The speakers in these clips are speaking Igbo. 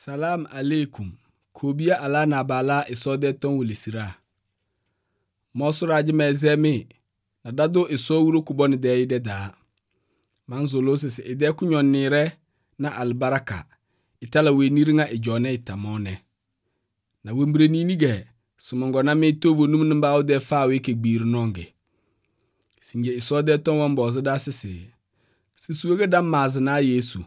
Salam alaikum. Kobia ala na bala isode ton wilisira. Mosura jime zemi na dado iso wuru kuboni de ide da. Manzolo sisi ide kunyon nire na albaraka. Itala we niringa ijone itamone. Na wimbre ninige sumongo na me tovu numnumba ode fawe ke gbiru nonge. Singe isode ton wambozo da sisi. Sisuwege da mazina Yesu.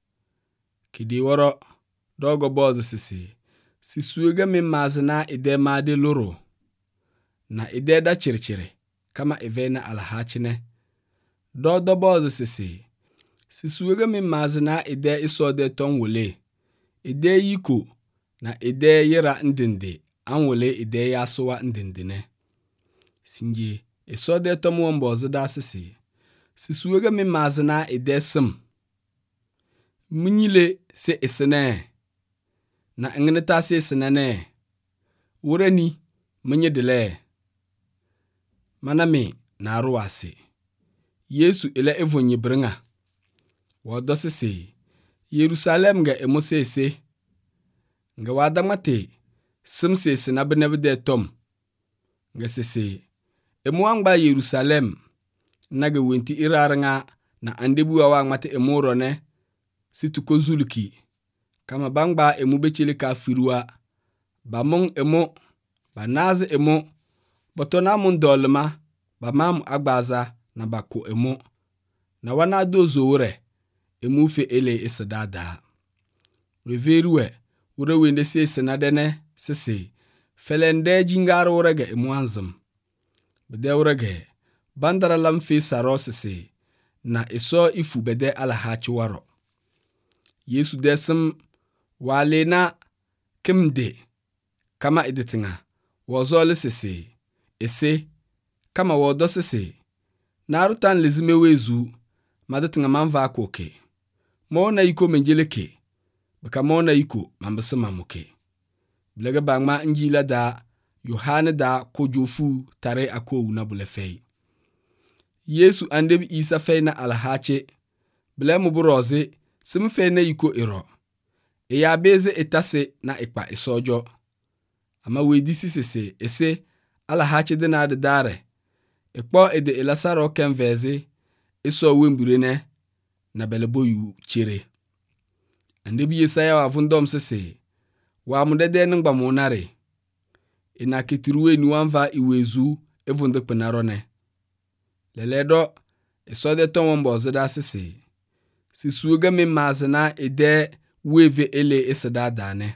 Kidi woro dogo bozo sisi. Sisuwege mi mazina ide made loro. Na ide da chirchire. Kama evena alhachine. Dodo bozo sisi. Sisuwege mi mazina ide isode ton wole. Ide yiko. Na ide yira ndinde. Anwole ide yasuwa ndindine. Singe isode ton wambozo da sisi. Sisuwege mi mazina ide sim. Munyile se isene. Na nginita se isenene. Ureni munyidile. Manami na aruwasi. Yesu ile evonyi bringa. Wadosisi. Yerusalem ga emose se. Nga wadamate. Simse sinabinebide tom. Nga sisi. Emuangba Yerusalem. Nage wenti iraranga na andebu wa mate emorone situko zuluki kama bangba emu bechelika firua bamong emo banaze emo botona mun dolma bamam agbaza na bako emo na wana dozo wure emu fe ele isadada weveruwe wure wende se senadene sese felende jingar wurege emu anzum bede wurege bandara lam fi sarosisi na iso ifu bede alhachi waro. Yesu desim walena kimde kama iditinga wazole sisi ese kama wodo sisi narutan lizime wezu maditinga manva koke mona iko menjeleke baka mona iko mambisima muke bilega bangma njila da Yohane da kojofu tare akowu na bulefei. Yesu andebi Isa fei na alhache. Bile muburozi sim fei na yiko iro. Ya beze etase na ikpa isojo. Ama wedisi sisi ese alhache dina de dare. Ikpo ede ilasaro kenvezi iso wembirene na beleboyu chire. Andebi Yesaya wa vundom sisi. Wa mudede ningba monare. Ina kitiruwe niwanva iwezu evunde penarone. Leledo isode ton wambozo da sisi. Sisuwege mi mazina ide weve ele isada dane.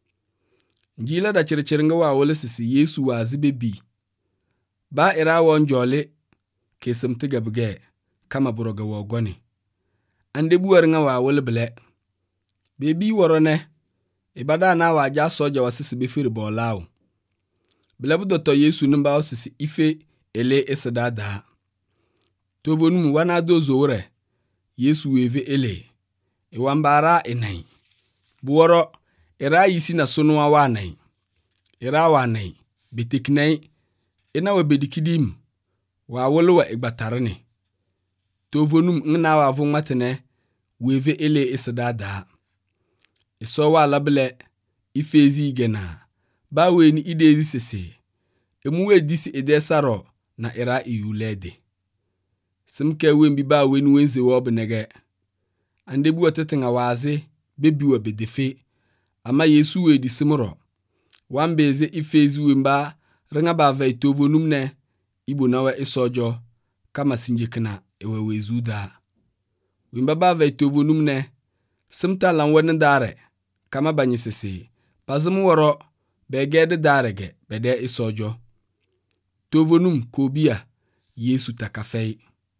Njila da chirichiringa wa wole sisi Yesu wa zibebi. Ba ira wonjole kesimtiga bige kama buroga wogoni. Andebu waringa wa wole bile. Bebi warone. Ibada na waja soja wa sisi bifiri bolao. Bilebu doto Yesu nimba wa sisi ife ele isada da. Tovonumu wana dozo wure. Yesu weve ele. Iwambara inai. Buwaro ira yisi na sonuwa wanai. Ira wanai. Beteknai. Ina wa bedikidim. Wa wolo wa igbatarani. Tovonumu ngna wa vungmatine. Weve ele isada da. Iso wa labile. Ifezi igena. Ba weni idezi sese. Emuwe disi idesaro na ira iyulede. Simke wembi ba weni wenze wobnege. Andebu watetenga wazi bebi wa bedefe. Ama Yesu wedi simuro. Wambeze ifezi wemba ringa ba vaitovo numne. Ibo nawe isojo kama sinjekina ewe wezuda. Wemba ba vaitovo numne. Simta lanwene dare kama banyisese. Pazimu waro begede darege bede isojo. Tovo num kobia Yesu takafei.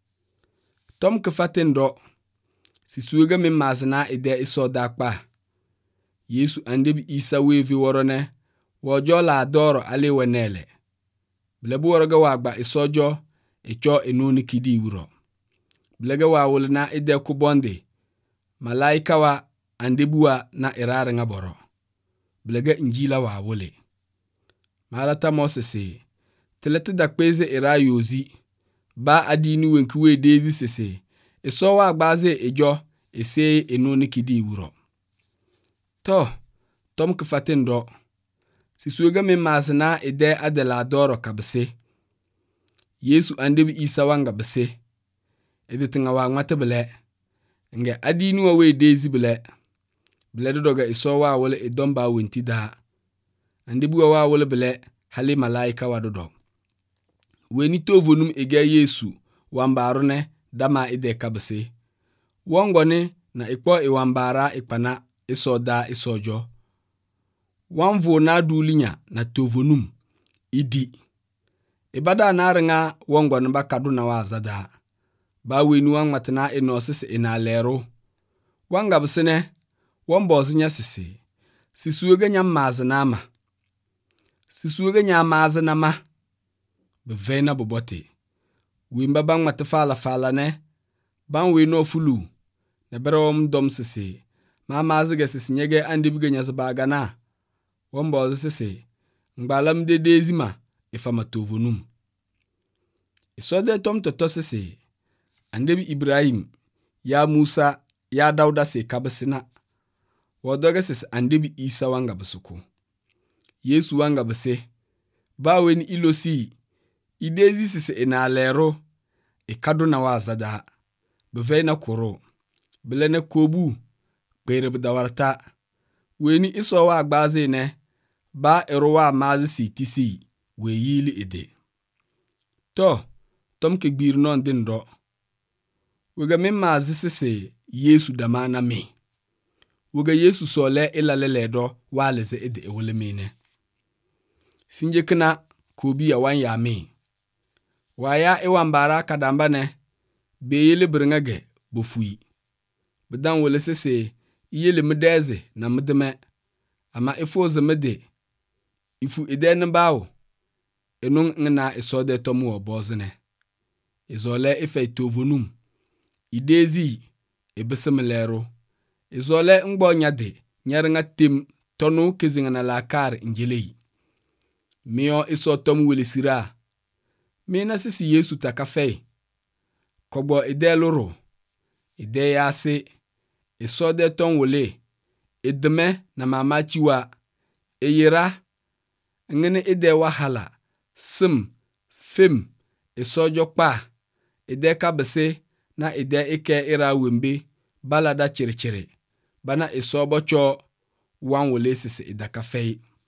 Tom kefaten do. Sisuwege mi mazina ide iso dakpa. Yesu andebi Isa wevi worone. Wojo la adoro ale wenele. Bilebu woroga wagba isojo. Echo enoni kidi wuro. Bilega wawulina ide kubonde. Malaika wa andebuwa na irare nga boro. Bilega injila wawule. Malata mosese. Telete dakpeze ira yozi. Ba adini wenkiwe dezi sese. Iso wa agbaze ejo ese enoni kidi wuro. To, tom kifatin do si suga min masina ide adela doro kabse Yesu andebi Isa wanga bse editinga wa ngmate bele nge adinu wa we dezi bele doga iso wa wole idomba wenti da andebi wa wole bele hali malaika wa dodo weni tovonum ege Yesu wambarune dama ide kabse wongoni na ikpo iwambara ikpana isoda isojo wanvo na dulinya na tovonum idi ibada na ringa wongon ba kaduna wa zada ba weni wangmatna inosisi ina lero wanga bisine wombozinya sisuwege nya mazinama sisuwege nya mazinama bevena bobote wimba bang matfala ne ban we no fulu ne berom dom ma mazige nyege andibige nya zbagana wombozi ngbalam de dezima ifama tovonum isode tom toto andebi Ibrahim ya Musa ya Dauda kabsina wodoge andebi Isa wanga bsuku Yesu wanga bse ba weni ilosi idezi ina lero ikaduna wa zada bevena koro belene kobu bere bdawarta weni iso wa agbazi ne ba erowa mazi tisi we yili ide to tom ke gbir non din do wega min mazi Yesu damana me wega Yesu sole ilalele do waleze ide ewole mene sinjekna kobi ya wan ya me waya iwambara kadamba ne beyele bringage bofui bedan wole iyele medeze na medeme ama ifoze mede ifu idene bawo enung ngna isode tomu obozne izole ife tovonum idezi ebesemelero izole ngbonyade nyaringa tim tonu kezingana lakar injelei mio iso tom welisira mina Yesu takafe kobo ide loro ide yase isode ton wole ideme na mamachiwa eyira ngene ide wahala sim fem isojo kpa ide kabese na ide ike ira wembe balada chirchiri bana isobo cho wan wole idakafe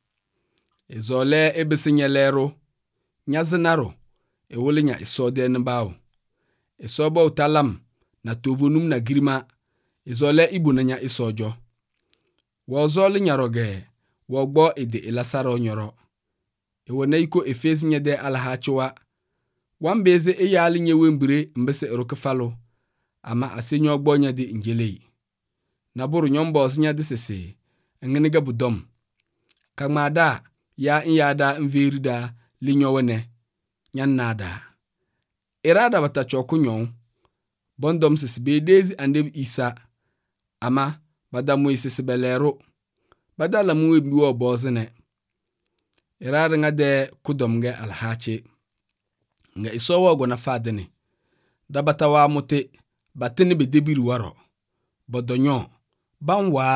izole ebesinyelero nyazinaro ewole nya isode nbawo isobo utalam na tovonum na girima izole ibunanya isojo wozole nyaroge wogbo ide ilasaro nyoro ewone iko efezi nyede alhachiwa wambeze eyali nyewembire mbese erokefalo ama asenyo ogbo nyade injelei naburu nyombo nyade ngeniga budom kamada ya inyada nverida linyowene nyannada irada bata chokunyon bondom bedezi andeb Isa ama badamu belero badala muwe biwo bozene irada ngade kudomge alhachi nga isowo gona fadene dabata wa mute batene bedebiri waro bodonyo banwa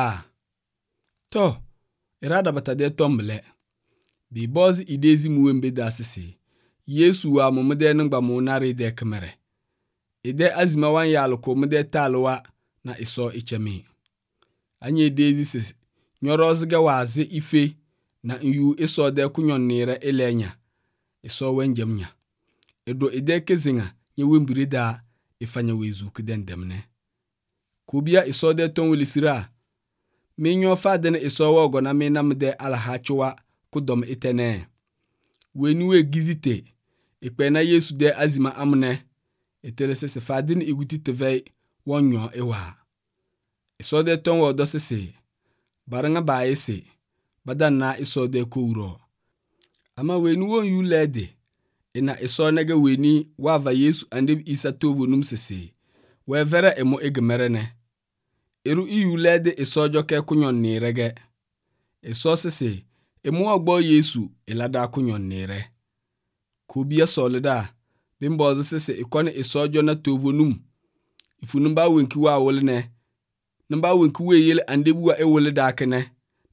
to irada bata de tomble bi bozi idezi muwe mbeda Yesu wa mumede ngba mu nari de kemere ide azima wan yaluko mede talwa na iso ichemi anye dezi nyorozge wazi ife na yu iso de kunyon nire elenya iso wenjemnya edo ide kezinga nyewembire da ifanya wezu kidendemne kubia iso de ton wilisira minyo fadene iso wogo na minamde alhachiwa kudom itene weniwe gizite ikpena Yesu de azima amne etelese fadin iguti tevei wonyo ewa iso de ton wodo baranga baese badanna iso de kouro ama weni won yulede ina iso nege weni wava Yesu andeb Isa tovonum wevere emo egemerene eru iyulede iso joke kunyon nirege iso emo ogbo Yesu ilada kunyon nire kubia solida bimbozi ikone iso jo na tovonum ifunumba wenki wa wolne namba wenki we yele andebu wa ewole dakene na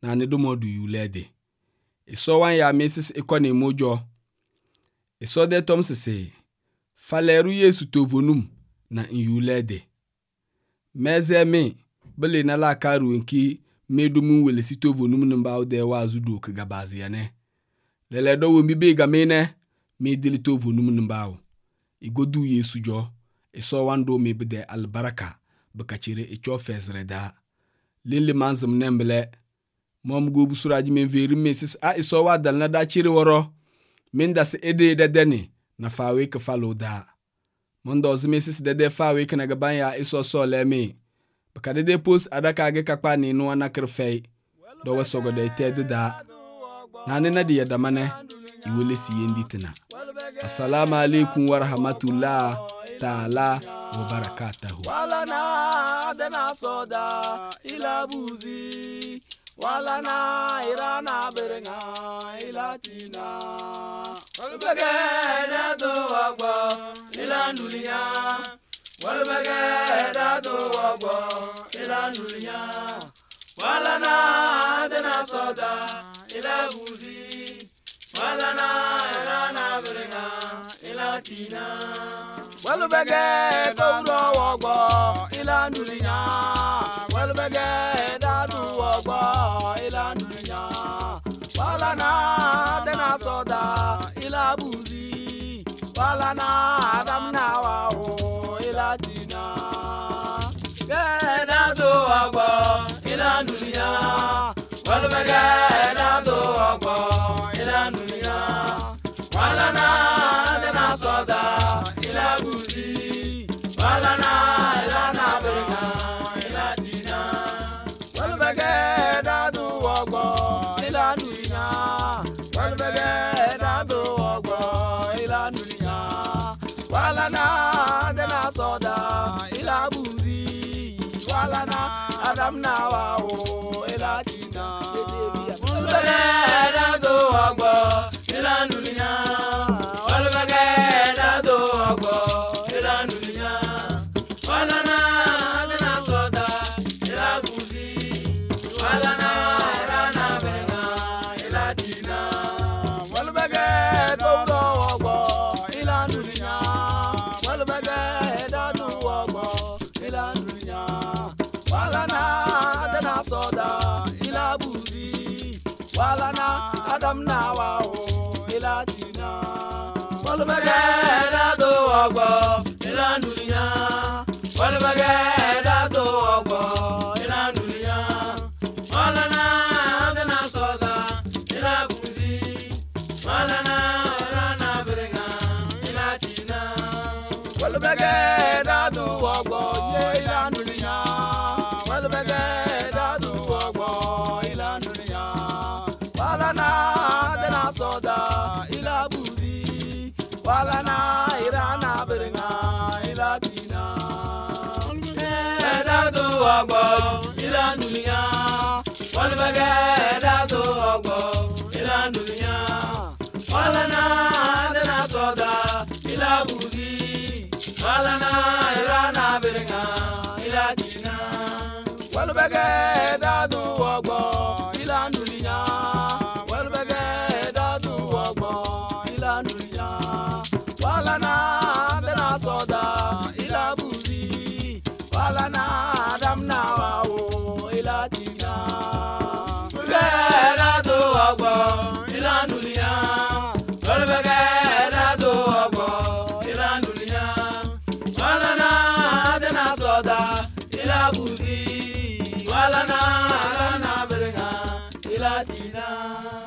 na ne do modu yulede. Iso wan ya mesis ikone mojo. Iso de tom se faleru Yesu tovonum na yulede. Meze me bele na la karu enki medumu wele si tovonum namba de wazu do ke gabazi yane. Lele do wembi be gamene me dili tovonum namba. Igodu Yesu jo. Iso wando me bede albaraka bekachire icho fezreda. Lili manzum nembele. Mom go busuraji men veri mesis iso wa dal na da chiri woro. Minda se ede dedeni na fawe ke falo da. Mondo zimesis dede fawe ke na gabanya iso so leme. Baka dede pos adaka age kakpa ni no anakrfei. Do wesogo de tede da. Na nena di yadamane iwele si yenditina. Assalamu alaikum wa rahmatullah ta'ala wa barakatuhu. Wala na dena soda ila buzi. Wala na irana berenga ila tina. Walbagada do wagba ila nuliya. Walbagada do wagba ila nuliya. Wala na dena soda ila buzi. Wala na irana berenga ila tina. Walbagada do wagba ila nuliya. Walbagada do wagba ila nuliya. Wala na dena soda ila buzi. Wala na adam na wao ila tina. Gada do wagba ila nuliya. Walbagada do wagba ila nuliya. Wala na dena soda ila buzi. Wala na irana berenga ila tina. Walbagada do wagba ila nuliya. Walbagada do wagba ila nuliya. Wala na dena soda ila buzi. Wala na adam na wao ila tina. Walbagada do wagba ila nuliya. Walbagada do wagba ila nuliya. Wala na dena soda ila buzi. Wala na irana berenga ila tina. Walbagada do wagba ila nuliya. Walbagada do wagba ila nuliya. Wala na dena soda ila buzi. Wala na adam na wao ila tina. Walbagada do wagba ila nuliya. Walbagada do wagba ila nuliya. Wala na dena soda ila buzi. Wala na irana berenga ila tina. Walbagada do wagba ila nuliya. Walbagada do wagba ila nuliya. Wala na dena soda ila buzi. Wala na irana berenga ila tina. Walbagada do wagba ila nuliya. Walbagada do wagba ila nuliya. Wala na dena soda ila buzi. Wala na irana berenga ila tina. Walbagada do wagba ila nuliya. Walbagada do wagba ila nuliya. Wala na dena soda ila buzi. Wala na adam na wao ila tina. Walbagada do wagba ila nuliya. Walbagada do wagba ila nuliya. Wala na dena soda ila buzi. Wala na berenga ila tina.